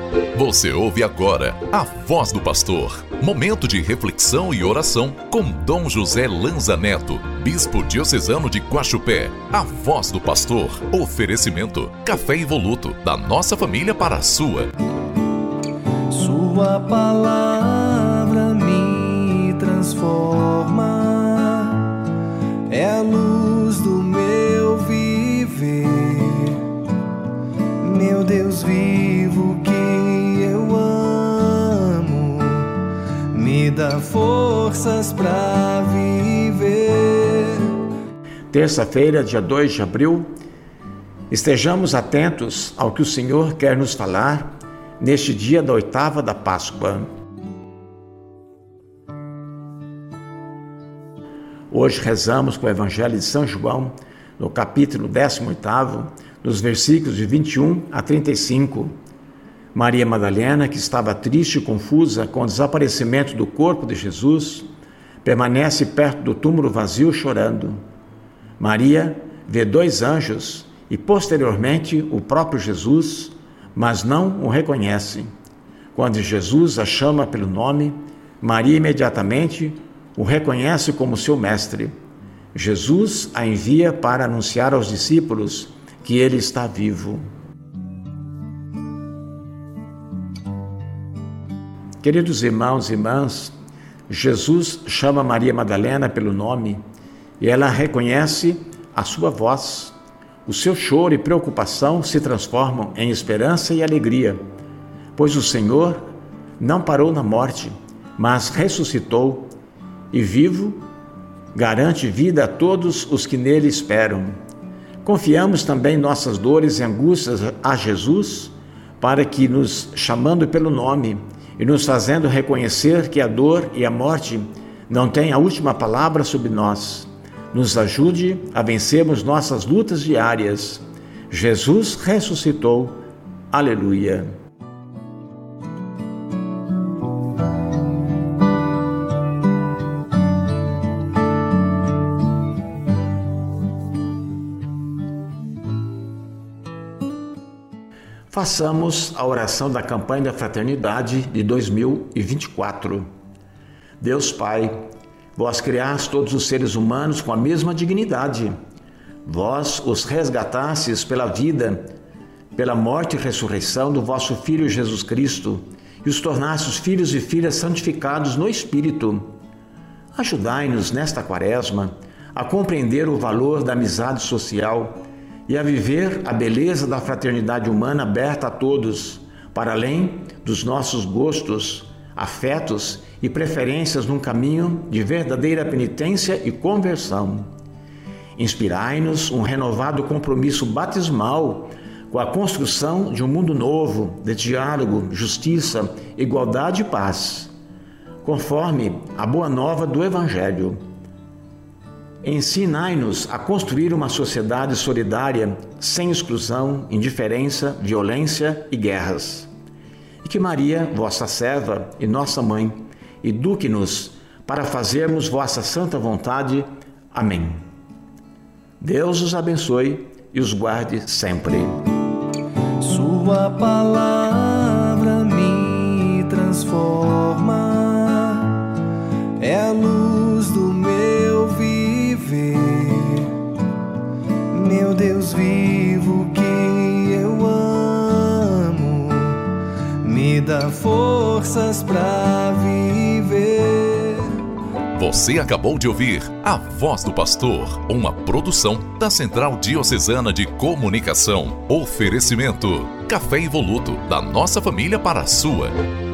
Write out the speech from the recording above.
Você ouve agora a Voz do Pastor. Momento de reflexão e oração com Dom José Lanza Neto, Bispo Diocesano de Guaxupé. A Voz do Pastor. Oferecimento: café Evoluto, da nossa família para a sua. Sua palavra me transforma, é a luz do meu viver. Meu Deus vivo que eu amo, me dá forças para viver. Terça-feira, dia 2 de abril, estejamos atentos ao que o Senhor quer nos falar neste dia da oitava da Páscoa. Hoje rezamos com o Evangelho de São João, no capítulo 18, nos versículos de 21 a 35. Maria Madalena, que estava triste e confusa com o desaparecimento do corpo de Jesus, permanece perto do túmulo vazio chorando. Maria vê 2 anjos e, posteriormente, o próprio Jesus, mas não o reconhece. Quando Jesus a chama pelo nome, Maria imediatamente o reconhece como seu mestre. Jesus a envia para anunciar aos discípulos que ele está vivo. Queridos irmãos e irmãs, Jesus chama Maria Madalena pelo nome e ela reconhece a sua voz. O seu choro e preocupação se transformam em esperança e alegria, pois o Senhor não parou na morte, mas ressuscitou e vivo garante vida a todos os que nele esperam. Confiamos também nossas dores e angústias a Jesus, para que, nos chamando pelo nome e nos fazendo reconhecer que a dor e a morte não têm a última palavra sobre nós, nos ajude a vencermos nossas lutas diárias. Jesus ressuscitou. Aleluia. Façamos a oração da campanha da Fraternidade de 2024. Deus Pai, vós criaste todos os seres humanos com a mesma dignidade. Vós os resgatastes pela vida, pela morte e ressurreição do vosso Filho Jesus Cristo e os tornastes filhos e filhas santificados no Espírito. Ajudai-nos nesta quaresma a compreender o valor da amizade social e a viver a beleza da fraternidade humana aberta a todos, para além dos nossos gostos, afetos e preferências num caminho de verdadeira penitência e conversão. Inspirai-nos um renovado compromisso batismal com a construção de um mundo novo, de diálogo, justiça, igualdade e paz, conforme a boa nova do Evangelho. Ensinai-nos a construir uma sociedade solidária, sem exclusão, indiferença, violência e guerras. E que Maria, vossa serva e nossa mãe, eduque-nos para fazermos vossa santa vontade. Amém. Deus os abençoe e os guarde sempre. Sua palavra me transforma, é a luz do meu viver. Meu Deus vivo que eu amo, me dá forças para viver. Você acabou de ouvir A Voz do Pastor, uma produção da Central Diocesana de Comunicação. Oferecimento: café Evoluto, da nossa família para a sua.